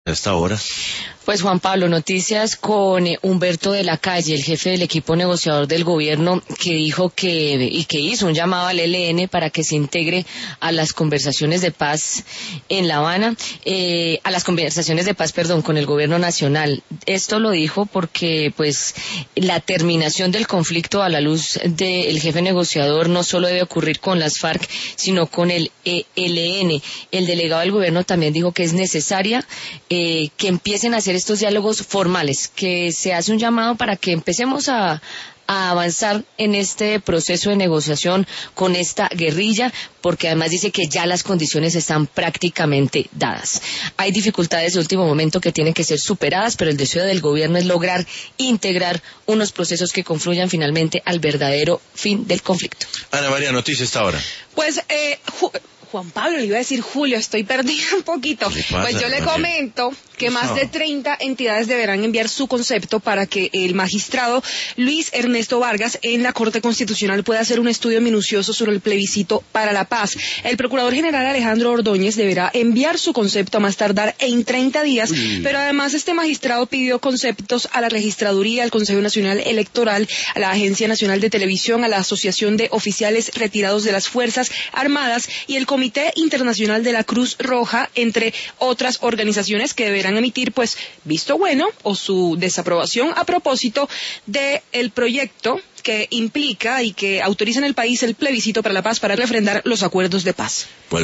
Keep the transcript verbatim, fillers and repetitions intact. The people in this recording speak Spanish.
Hasta ahora. Pues Juan Pablo, noticias con eh, Humberto de la Calle, el jefe del equipo negociador del gobierno, que dijo que y que hizo un llamado al E L N para que se integre a las conversaciones de paz en La Habana, eh, a las conversaciones de paz, perdón, con el gobierno nacional. Esto lo dijo porque, pues, la terminación del conflicto a la luz del jefe negociador no solo debe ocurrir con las FARC, sino con el E L N. El delegado del gobierno también dijo que es necesaria eh, que empiecen a hacer estos diálogos formales, que se hace un llamado para que empecemos a, a avanzar en este proceso de negociación con esta guerrilla, porque además dice que ya las condiciones están prácticamente dadas. Hay dificultades de último momento que tienen que ser superadas, pero el deseo del gobierno es lograr integrar unos procesos que confluyan finalmente al verdadero fin del conflicto. Ana María, noticias hasta ahora. Pues, eh, Juan Pablo, le iba a decir Julio, estoy perdida un poquito. Pues yo le comento que más de treinta entidades deberán enviar su concepto para que el magistrado Luis Ernesto Vargas en la Corte Constitucional pueda hacer un estudio minucioso sobre el plebiscito para la paz. El Procurador General Alejandro Ordóñez deberá enviar su concepto a más tardar en treinta días, Uy. pero además este magistrado pidió conceptos a la Registraduría, al Consejo Nacional Electoral, a la Agencia Nacional de Televisión, a la Asociación de Oficiales Retirados de las Fuerzas Armadas y el Comité Internacional de la Cruz Roja, entre otras organizaciones que deberán emitir pues visto bueno o su desaprobación a propósito del proyecto que implica y que autoriza en el país el plebiscito para la paz para refrendar los acuerdos de paz. Pues